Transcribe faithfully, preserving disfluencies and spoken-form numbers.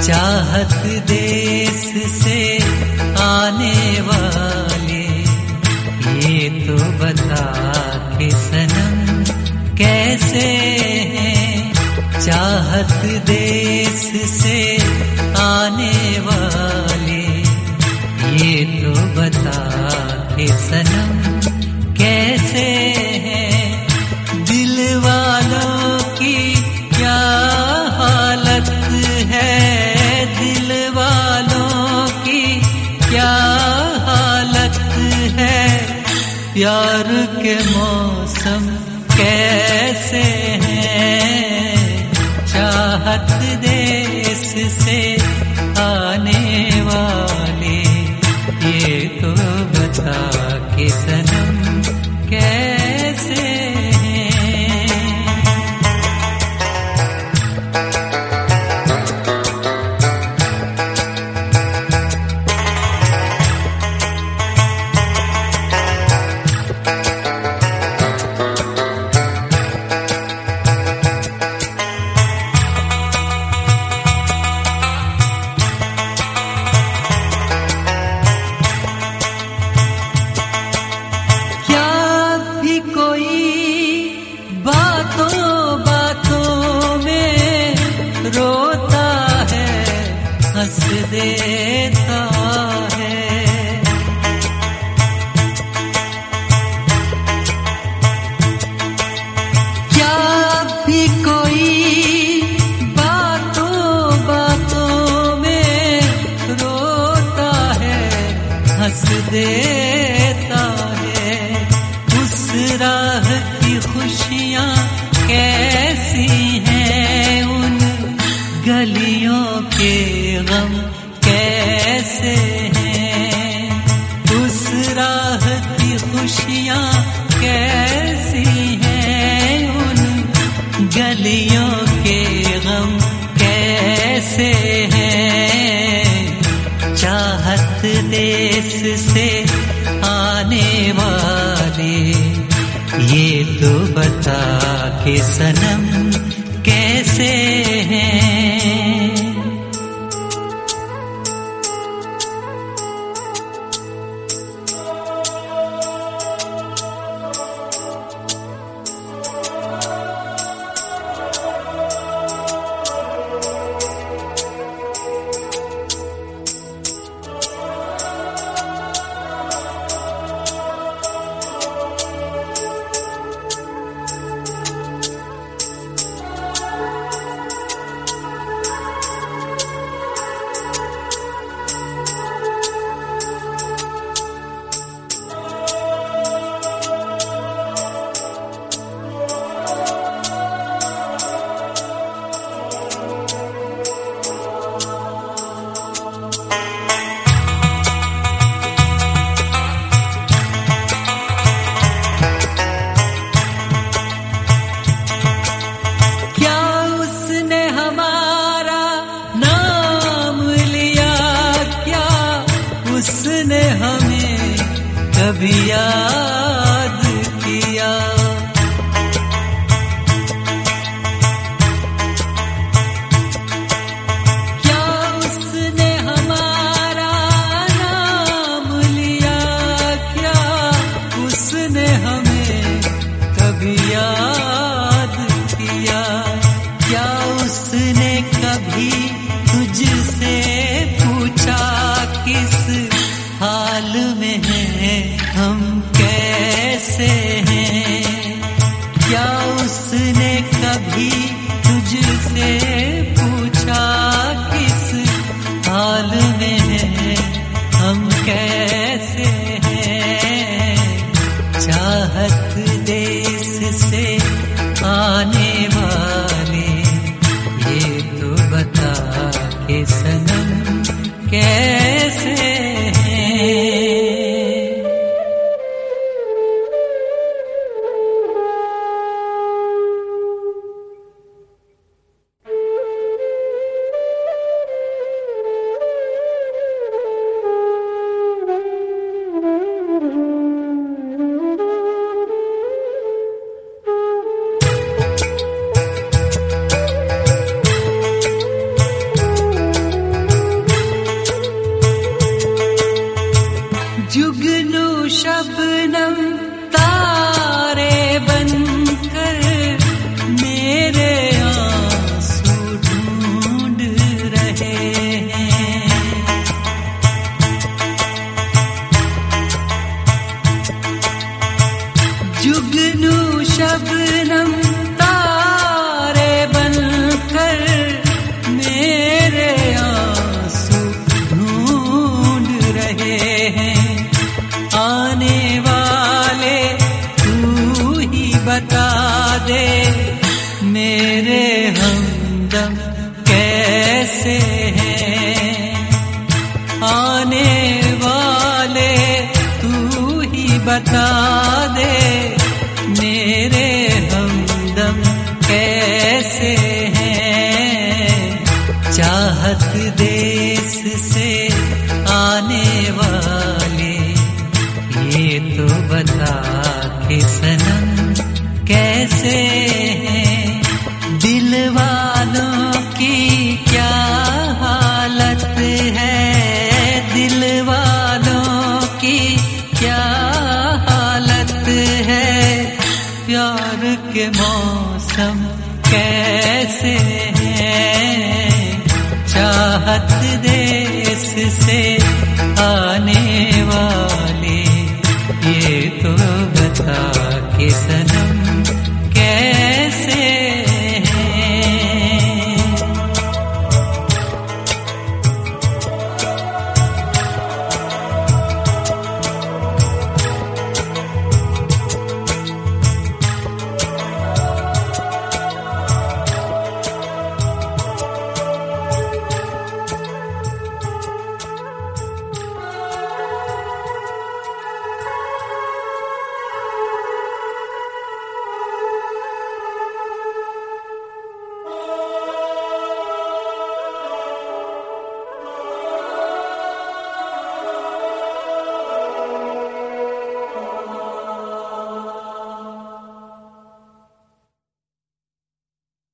चाहत देश से आने वाले, ये तो बता के सनम कैसे हैं। चाहत देश से आने वाले, ये तो बता के सनम कैसे हैं। दिल वालों की क्या हालत है, दिल वालों की क्या हालत है। प्यार के मौसम कैसे हैं। चाहत देश से आने वाले, ये तो बता के सनम कैसे देता है। क्या भी कोई बातों बातों में रोता है, हंस देता है। उस राह की खुशियाँ कैसी हैं, उन गलियों के गम कैसे हैं। उस राह की खुशियाँ कैसी हैं, उन गलियों के गम कैसे हैं। चाहत देश से आने वाले, ये तो बता के सनम कैसे हैं। उसने हमें कभी याद किया। क्या उसने हमारा नाम लिया, क्या उसने हमें कभी याद किया। क्या उसने कभी तुझसे पूछा किस हाल में हैं, हम कैसे हैं। क्या उसने कभी तुझसे पूछा किस हाल में हैं, हम कैसे हैं। चाहत देश से आने वाले, ये तो बता के सनम कैसे हमदम कैसे हैं, आने वाले तू ही बता दे मेरे हमदम कैसे हैं। चाहत देश से आने वाले ये तो बता के सनम कैसे हैं। दिल वालों की क्या हालत है, दिल वालों की क्या हालत है। प्यार के मौसम कैसे हैं, चाहत देश से आने